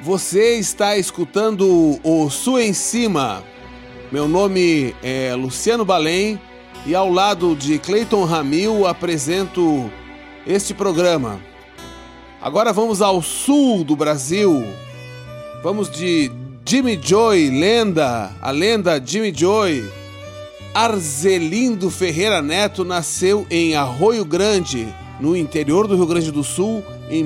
Você está escutando o Sul em Cima. Meu nome é Luciano Balém e ao lado de Cleiton Ramil apresento este programa. Agora vamos ao sul do Brasil. Vamos de Jimmy Joy, a lenda Jimmy Joy. Arzelindo Ferreira Neto nasceu em Arroio Grande, no interior do Rio Grande do Sul, em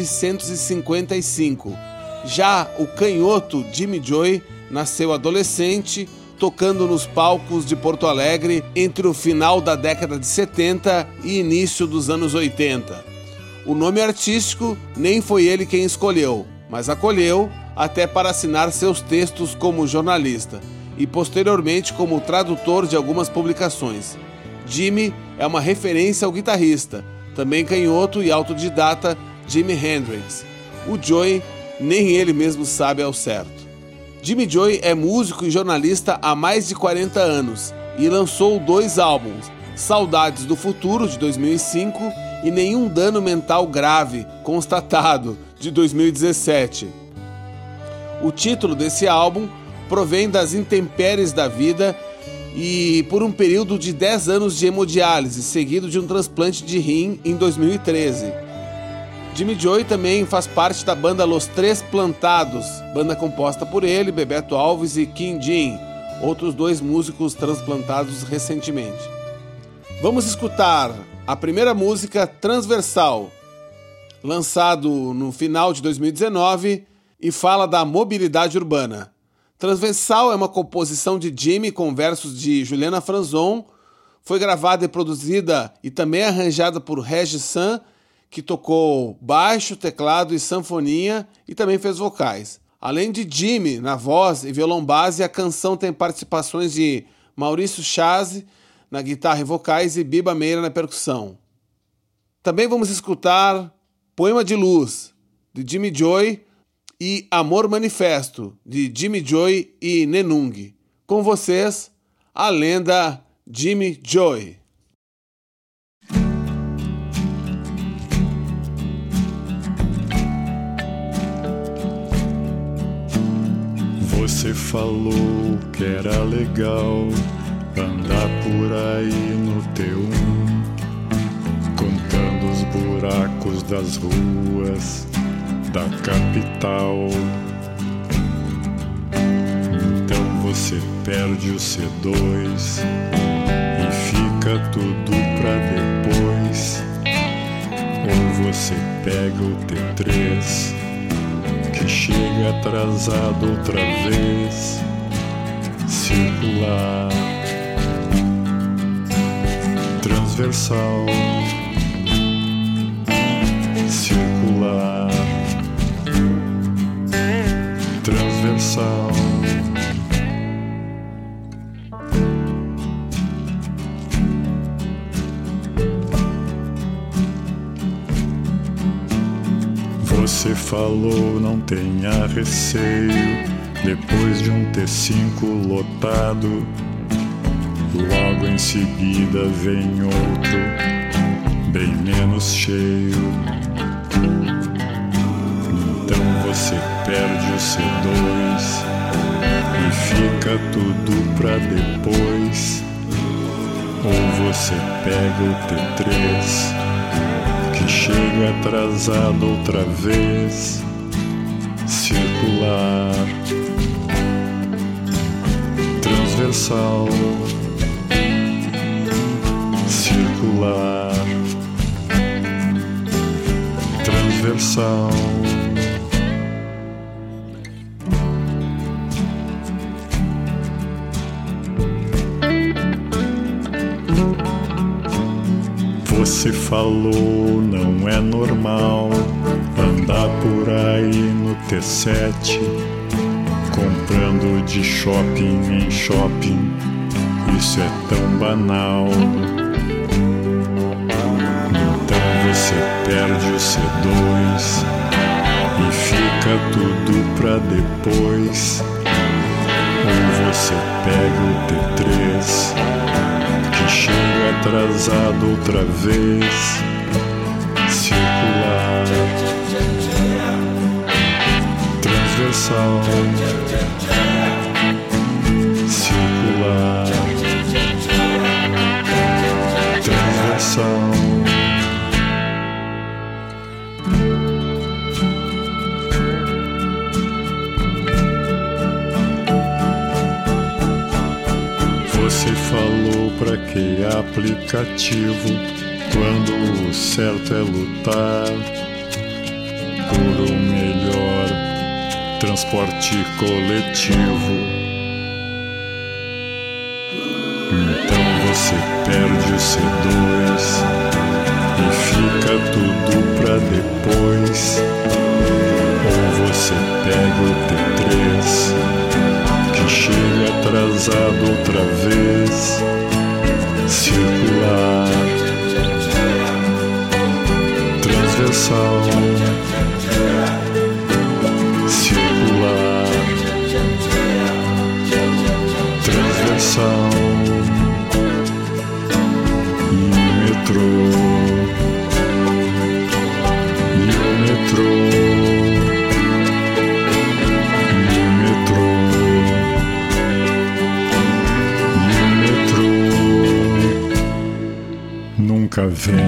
1955. Já o canhoto Jimmy Joy nasceu adolescente, tocando nos palcos de Porto Alegre entre o final da década de 70 e início dos anos 80. O nome artístico nem foi ele quem escolheu, mas acolheu até para assinar seus textos como jornalista e posteriormente como tradutor de algumas publicações. Jimmy é uma referência ao guitarrista, também canhoto e autodidata Jimi Hendrix. O Joy nem ele mesmo sabe ao certo. Jimmy Joy é músico e jornalista há mais de 40 anos e lançou 2 álbuns, Saudades do Futuro, de 2005, e Nenhum Dano Mental Grave, constatado, de 2017. O título desse álbum provém das intempéries da vida e por um período de 10 anos de hemodiálise, seguido de um transplante de rim em 2013. Jimmy Joy também faz parte da banda Los Tres Plantados, banda composta por ele, Bebeto Alves e Kim Jin, outros 2 músicos transplantados recentemente. Vamos escutar a primeira música, Transversal, lançado no final de 2019 e fala da mobilidade urbana. Transversal é uma composição de Jimmy com versos de Juliana Franzon, foi gravada e produzida e também arranjada por Regis San, que tocou baixo, teclado e sanfoninha e também fez vocais. Além de Jimmy na voz e violão base, a canção tem participações de Maurício Chazzi na guitarra e vocais e Biba Meira na percussão. Também vamos escutar Poema de Luz, de Jimmy Joy, e Amor Manifesto, de Jimmy Joy e Nenung. Com vocês, a lenda Jimmy Joy. Você falou que era legal andar por aí no T1, contando os buracos das ruas da capital. Então você perde o C2 e fica tudo pra depois. Ou você pega o T3 que chega atrasado outra vez. Circular, transversal, circular, transversal. Você falou não tenha receio, depois de um T5 lotado, logo em seguida vem outro, bem menos cheio. Então você perde o C2 e fica tudo pra depois. Ou você pega o T3 que chega atrasado outra vez. Circular, transversal, circular, transversal. Você falou não é normal andar por aí no T7, comprando de shopping em shopping, isso é tão banal. Então você perde o C2 e fica tudo pra depois. Ou você pega o T3 que chega atrasado outra vez. Circular, Você falou pra que aplicativo, quando o certo é lutar por um melhor transporte coletivo. Então você perde o C2 e fica tudo pra depois. Ou você pega o T3 que chega atrasado outra vez. Circular, transversal, circular, transversal e metrô, e o metrô. Nunca vem.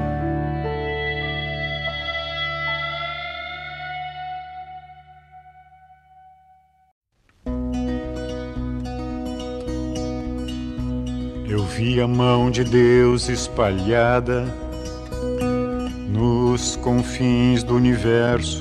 Eu vi a mão de Deus espalhada nos confins do universo.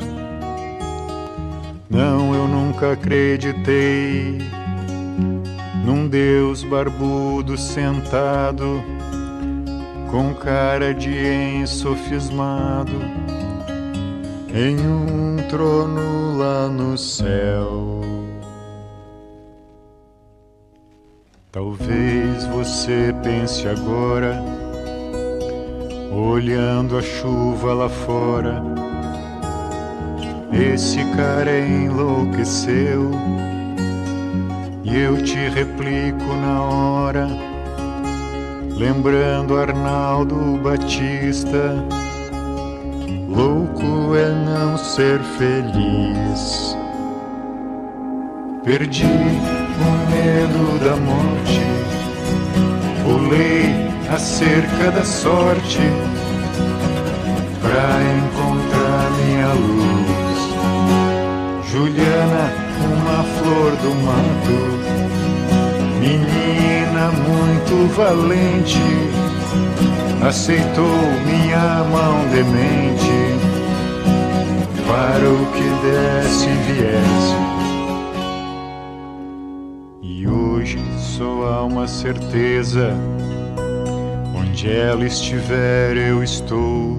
Não, eu nunca acreditei num Deus barbudo sentado com cara de ensofismado em um trono lá no céu. Talvez você pense agora, olhando a chuva lá fora, esse cara enlouqueceu. E eu te replico na hora, lembrando Arnaldo Batista: louco é não ser feliz. Perdi o medo da morte, pulei a cerca da sorte pra encontrar minha luz. Juliana, uma flor do mato, menina muito valente, aceitou minha mão demente para o que desse e viesse. E hoje só há uma certeza: onde ela estiver eu estou.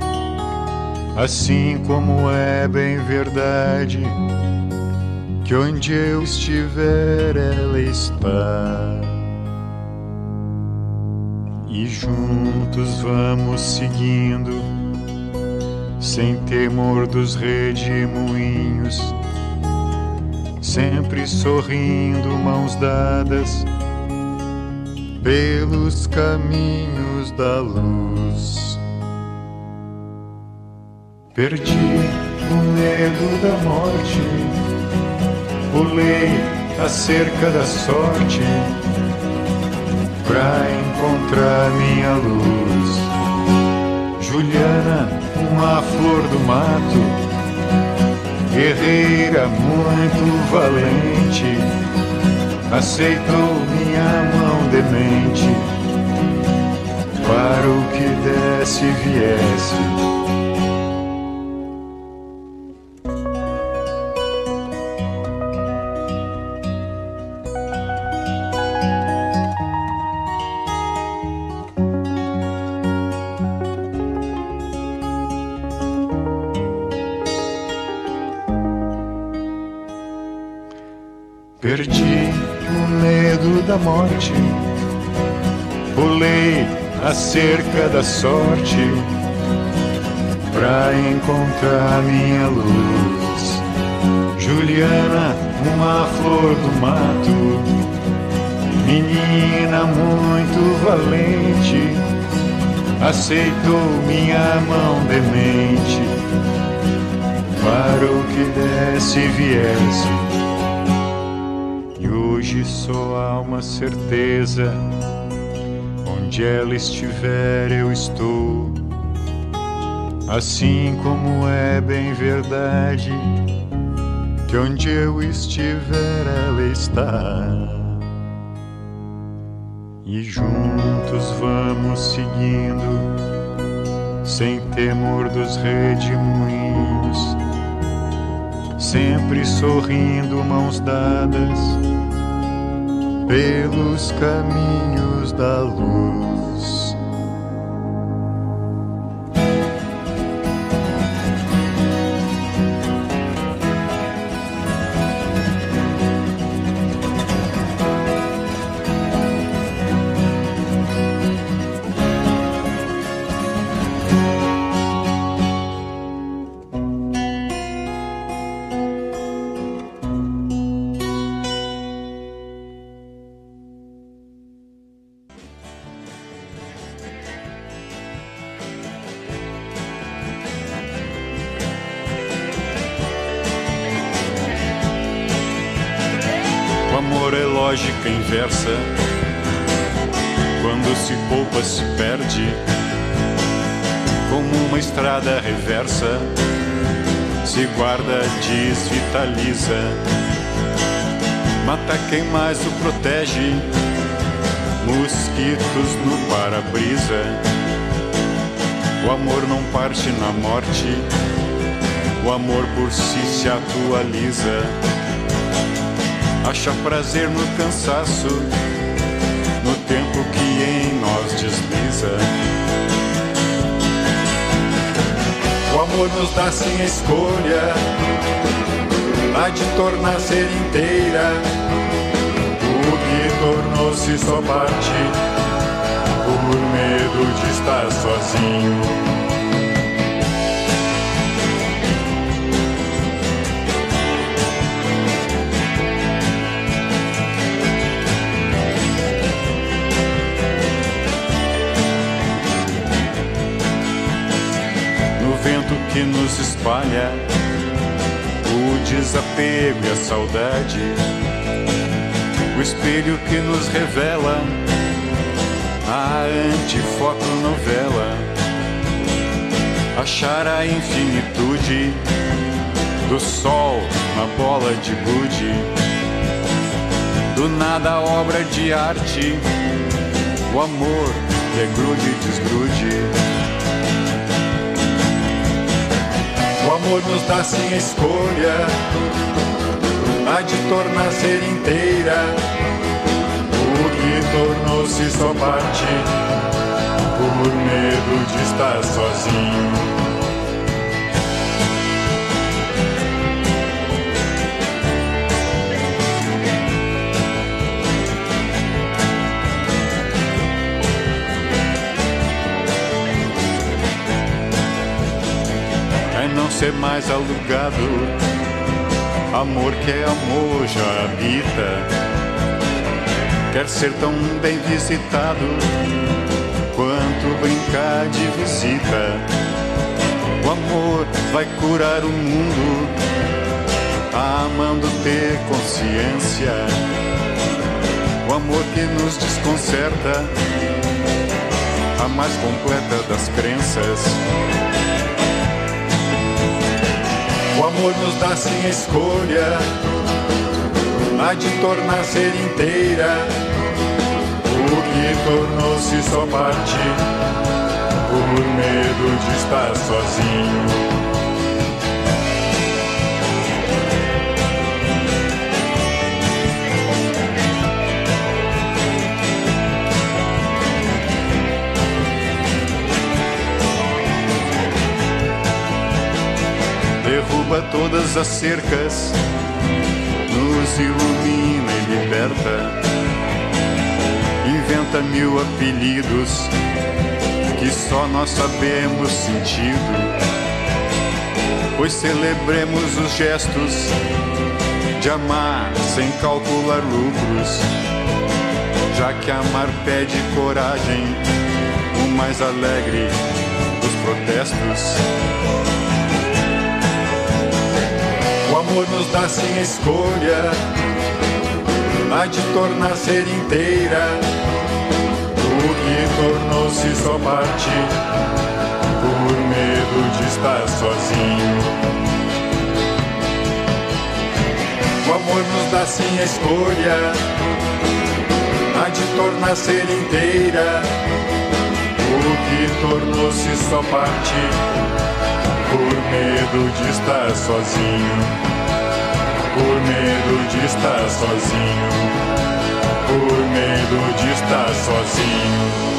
Assim como é bem verdade que onde eu estiver ela está. E juntos vamos seguindo, sem temor dos redemoinhos, sempre sorrindo, mãos dadas, pelos caminhos da luz. Perdi o medo da morte, pulei a cerca da sorte pra encontrar minha luz. Juliana, uma flor do mato, guerreira muito valente, aceitou minha mão demente para o que desse e viesse. Perdi o medo da morte, pulei a cerca da sorte pra encontrar minha luz. Juliana, uma flor do mato, menina muito valente, aceitou minha mão demente para o que desse e viesse. Hoje só há uma certeza: onde ela estiver eu estou. Assim como é bem verdade que onde eu estiver ela está. e juntos vamos seguindo, sem temor dos redemoinhos, sempre sorrindo, mãos dadas, pelos caminhos da luz. Lógica inversa, quando se poupa se perde, como uma estrada reversa, se guarda, desvitaliza, mata quem mais o protege, mosquitos no para-brisa. O amor não parte na morte, o amor por si se atualiza. Acha prazer no cansaço, no tempo que em nós desliza. O amor nos dá sim a escolha, há de tornar ser inteira o que tornou-se só parte, por medo de estar sozinho. Que nos espalha o desapego e a saudade, o espelho que nos revela a antifotonovela, achar a infinitude do sol na bola de gude, do nada obra de arte, o amor degrude e desgrude. O amor nos dá sim a escolha, há de tornar ser inteira o que tornou-se só parte, por medo de estar sozinho. Não ser mais alugado, amor que é amor já habita, quer ser tão bem visitado quanto brincar de visita. O amor vai curar o mundo, amando ter consciência. O amor que nos desconcerta, a mais completa das crenças. O amor nos dá sim a escolha, há de tornar ser inteira o que tornou-se só parte, por medo de estar sozinho. Derruba todas as cercas, nos ilumina e liberta, inventa mil apelidos que só nós sabemos sentido, pois celebremos os gestos de amar sem calcular lucros, já que amar pede coragem, o mais alegre dos protestos. O amor nos dá sim a escolha, há de tornar ser inteira o que tornou-se só parte, por medo de estar sozinho. O amor nos dá sim a escolha, há de tornar ser inteira o que tornou-se só parte, por medo de estar sozinho, por medo de estar sozinho, por medo de estar sozinho.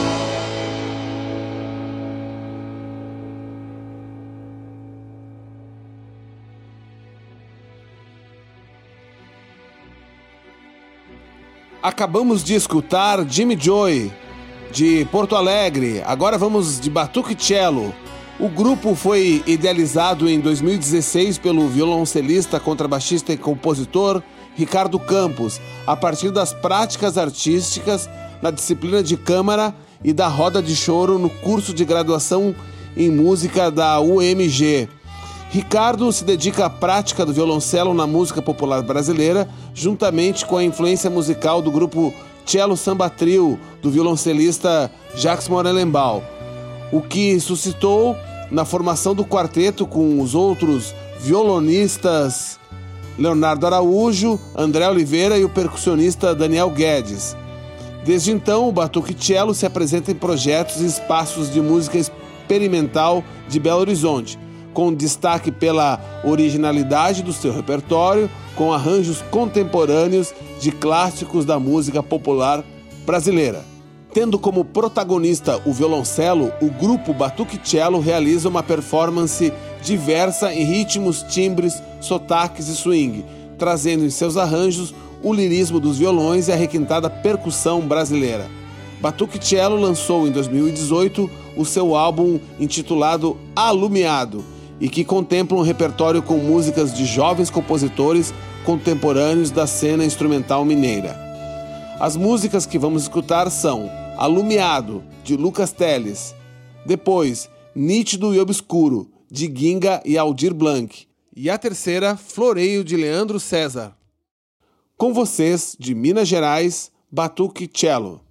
Acabamos de escutar Jimmy Joy, de Porto Alegre. Agora vamos de Batuque Cello. O grupo foi idealizado em 2016 pelo violoncelista, contrabaixista e compositor Ricardo Campos, a partir das práticas artísticas na disciplina de câmara e da roda de choro no curso de graduação em música da UMG. Ricardo se dedica à prática do violoncelo na música popular brasileira, juntamente com a influência musical do grupo Cello Samba Trio, do violoncelista Jacques Morelenbaum, o que suscitou na formação do quarteto com os outros violonistas Leonardo Araújo, André Oliveira e o percussionista Daniel Guedes. Desde então, o Batuque Cello se apresenta em projetos e espaços de música experimental de Belo Horizonte, com destaque pela originalidade do seu repertório, com arranjos contemporâneos de clássicos da música popular brasileira. Tendo como protagonista o violoncelo, o grupo Batuque Cello realiza uma performance diversa em ritmos, timbres, sotaques e swing, trazendo em seus arranjos o lirismo dos violões e a requintada percussão brasileira. Batuque Cello lançou em 2018 o seu álbum intitulado Alumiado, e que contempla um repertório com músicas de jovens compositores contemporâneos da cena instrumental mineira. As músicas que vamos escutar são Alumiado, de Lucas Teles, depois Nítido e Obscuro, de Ginga e Aldir Blanc, e a terceira, Floreio, de Leandro César. Com vocês, de Minas Gerais, Batuque Cello.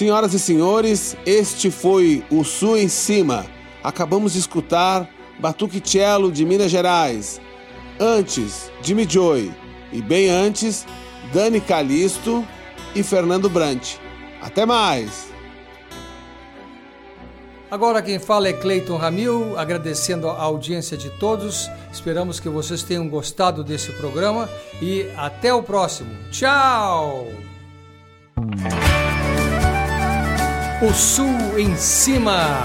Senhoras e senhores, este foi o Sul em Cima. Acabamos de escutar Batuque Cello de Minas Gerais. Antes, Jimmy Joy. E bem antes, Dani Calisto e Fernando Brant. Até mais! Agora quem fala é Cleiton Ramil, agradecendo a audiência de todos. Esperamos que vocês tenham gostado desse programa e até o próximo. Tchau! O Sul em Cima.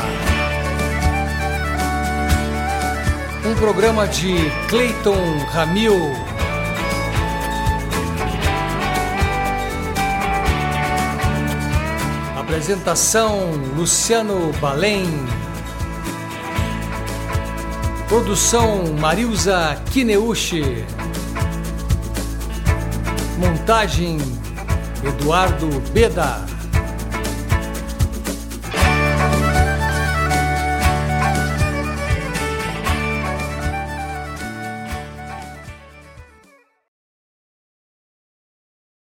Um programa de Cleiton Ramil. Apresentação Luciano Balém. Produção Marilza Kineuchi. Montagem Eduardo Beda.